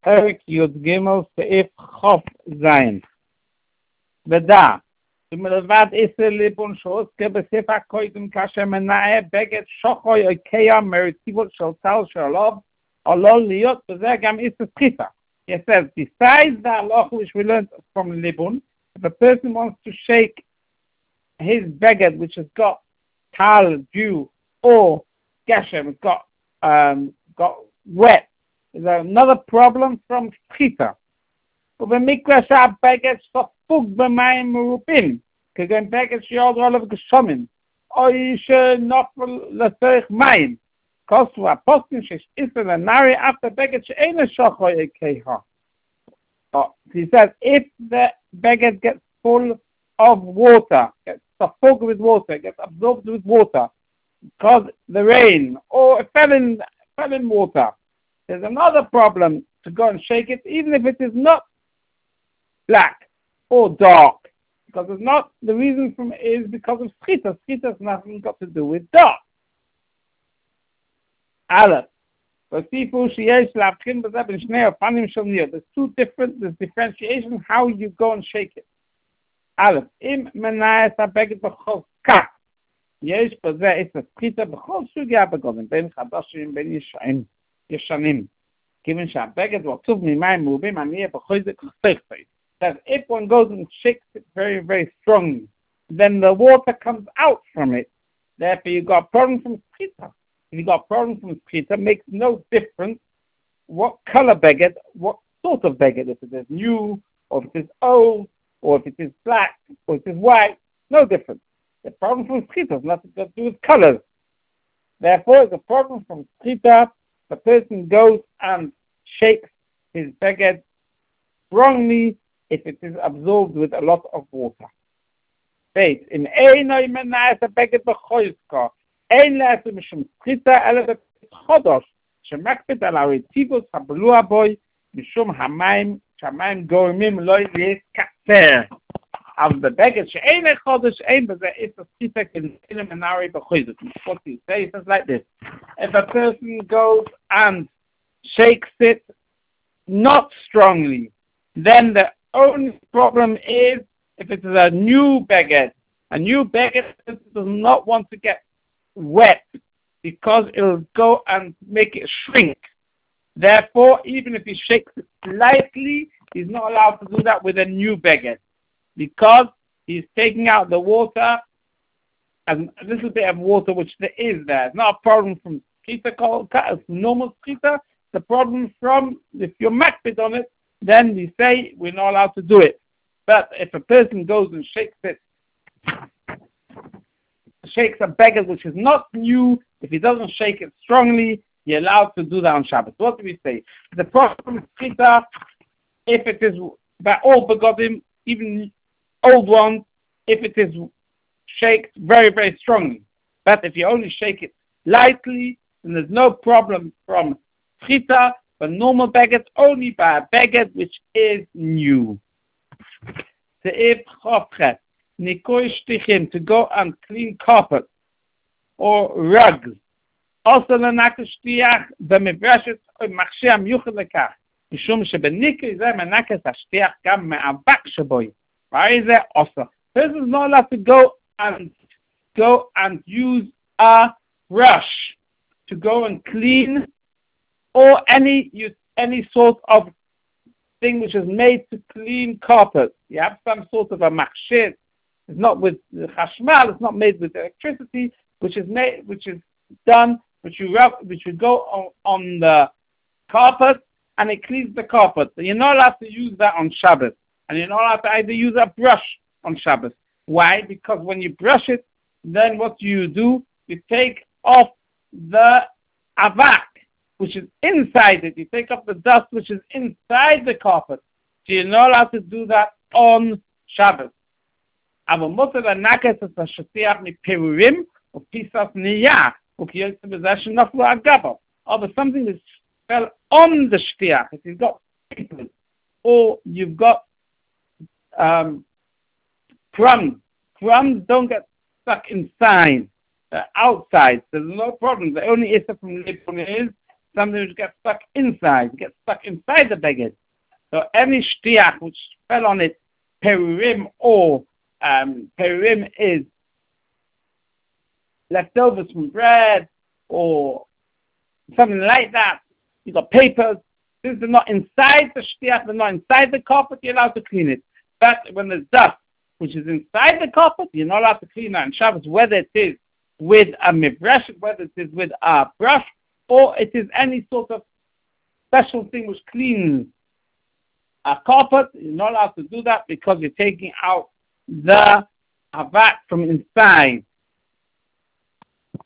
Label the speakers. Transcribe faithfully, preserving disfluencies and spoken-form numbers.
Speaker 1: Eric Yud Gimel Seif Chof Zayin. Veda. ומלבד עשר ליבון שעוסקה בספר קודם כאשר מנעה בגד שוחוי או קיים מרטיבות של טל שלו, עלול להיות בזה גם עשר סחיטה. He says, besides the halacha which we learned from Libun, if a person wants to shake his beged which has got tal, dew, or geshem, it's got, um, got wet, is another problem from sechita. ובמקרה שהבגד ספוג במים מרובים, כגון בגד שיורד עליו גשמים, או שנופל לצורך מים, כוסו הפוסקים שיש איסר לנרי אף הבגד שאין לשוחוי כהה. He says, if the beged gets full of water, gets suffoged with water, gets absorbed with water, because the rain, or it fell in, fell in water, there's another problem to go and shake it, even if it is not black or dark, because it's not, the reason from is because of schita. Schita has nothing got to do with dark. Aleph. There's two different, there's differentiation how you go and shake it. Aleph. Im menayes ha-beged b'chol kach. Yesh b'zeh is a schita b'chol sugya begodim, ben chadashim, ben yeshanim. Given שהבגד ועצוב ממים מרובים, אני אהיה בחוזק חסכת. That if one goes and shakes it very, very strongly, then the water comes out from it. Therefore, you got a problem from schita. If you got a problem from schita, it makes no difference what color beged, what sort of beged, if it is new, or if it is old, or if it is black, or if it is white, no difference. The problem from schita has nothing to do with colors. Therefore, the problem from schita, the person goes and shakes his beged strongly if it is absorbed with a lot of water. Eight. In Einoi menayes ha-beged b'choizka, ein le'esu mishum schita ele b'chodosh, shemakpid al haritivos habluah boy, mishum hamayim, shamayim gormim lo yitkater. Of the beged she'ein chodosh, ein b'zeh is a schita k'nei menari b'choizka. What he says is like this. If a person goes and shakes it not strongly, then the only problem is if it is a new beged. A new beged does not want to get wet because it will go and make it shrink. Therefore, even if he shakes it lightly, he's not allowed to do that with a new beged because he's taking out the water, and a little bit of water which there is there. It's not a problem from skita called normal skita. The problem from if you're makbid on it, then we say we're not allowed to do it. But if a person goes and shakes it, shakes a beged which is not new, if he doesn't shake it strongly, you're allowed to do that on Shabbos. What do we say? The problem with skita, if it is by all begodim, even old ones, if it is shaked very, very strongly. But if you only shake it lightly, then there's no problem from schita, but normal beged only by a beged which is new. To go and clean carpet or rugs. Also the nakashtiach the mibrashet or machshir miyuchad lekach. Mishum shebenikri ze menakes hashtiach gam me'avak shaboy. Why is that also? Person is not allowed to go and go and use a brush to go and clean or any use any sort of thing which is made to clean carpet. You have some sort of a machshir. It's not with chashmal. It's not made with electricity, which is made, which is done, which you rub, which you go on, on the carpet and it cleans the carpet. So you're not allowed to use that on Shabbos, and you're not allowed to either use a brush on Shabbos. Why? Because when you brush it, then what do you do? You take off the avak, which is inside it. You take off the dust which is inside the carpet. So you're not allowed to do that on Shabbos. Aber mutter der Nackes ist das Shatiach mit Perurim und Pisas Niyah, und hier ist die Besetzung noch nur Agaba. Aber something that fell on the Shtiach, if you've got people, or you've got um, crumbs. Crumbs don't get stuck inside, uh, outside. There's no problem. The only issue from Lipun is something which gets stuck inside, gets stuck inside the beged. So any shtiach which fell on it, perim or um, perim is leftovers from bread or something like that. You got papers. Since they're not inside the shtiach, they're not inside the carpet, you're allowed to clean it. But when there's dust, which is inside the carpet, you're not allowed to clean that on Shabbos, whether it is with a mibresh, whether it is with a brush, or it is any sort of special thing which cleans a carpet. You're not allowed to do that because you're taking out the avat from inside.